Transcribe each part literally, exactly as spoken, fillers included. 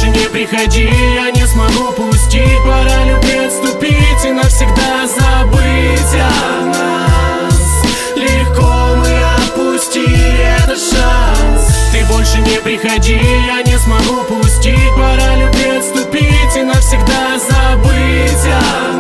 больше не приходи, я не смогу пустить. Пора любви отступить и навсегда забыть о нас. Легко мы опустили этот шанс. Ты больше не приходи, я не смогу пустить. Пора любви отступить и навсегда забыть о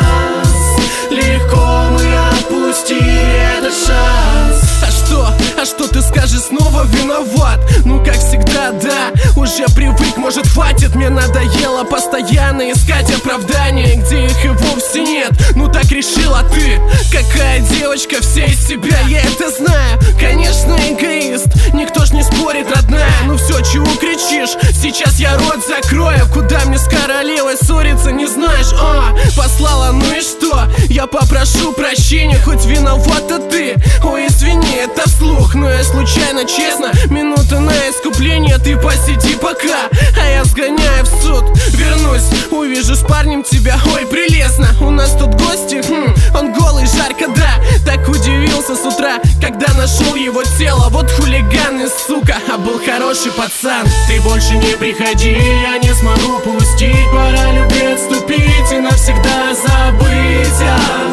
нас. Легко мы опустили этот шанс. А что, а что ты скажешь, снова виноват? Ну как всегда, да, уже привык, может хватит. Мне надоело постоянно искать оправдания, где их и вовсе нет. Ну так решила ты, какая девочка вся из себя, я это знаю. Конечно, эгоист, никто ж не спорит, родная. Ну все, чего кричишь, сейчас я рот закрою. Куда мне с королевой ссориться, не знаешь? А, послала, ну и что? Я попрошу прощения, хоть виновата ты. Ой, извини, это вслух, но я случайно, честно. Минута на искупление, ты посиди пока, а я сгоняю в суд. Вернусь, увижу с парнем тебя, ой, прелестно. У нас тут гости, хм, он голый, жарко, да. Так удивился с утра, когда нашел его тело. Вот хулиган и сука, а был хороший пацан. Ты больше не приходи, я не смогу пустить. Пора любви отступить и навсегда забыть о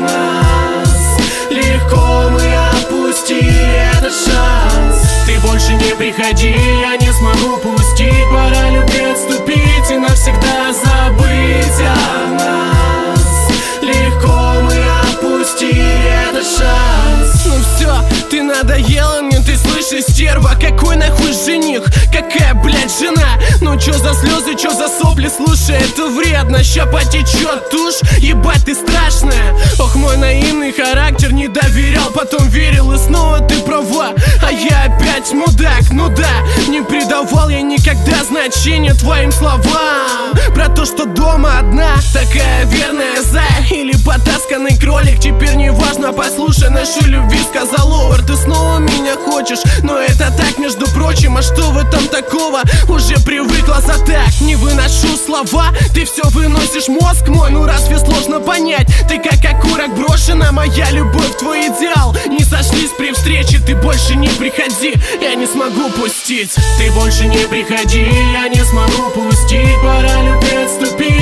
нас. Легко мы опустили этот шанс. Ты больше не приходи, я не смогу пустить. Пора любви отступить и навсегда забыть о нас. Легко мы опустили этот шанс. Ну все, ты надоела мне, ты слышишь, стерва? Какой нахуй жених? Какая, блядь, жена? Ну чё за слезы, чё за сопли? Слушай, это вредно, ща потечет тушь. Ебать, ты страшная. Ох, мой наивный характер, не доверял, потом верил, и снова ты права. А я опять мудак, ну да. Не придавал я никогда значения твоим словам про то, что дома одна такая верная зая или потасканный кролик. Теперь не важно, послушай, нашей любви сказал Овар. Ты снова меня хочешь, но это так, между прочим. А что в этом такого? Уже привыкла за так. Не выношу слова, ты все выносишь мозг мой. Ну разве сложно понять? Ты как окурок брошена, моя любовь, твой идеал. Не сошлись при встрече, ты больше не приходи, я не смогу пустить. Ты больше не приходи, я не смогу пустить. Пора любви отступить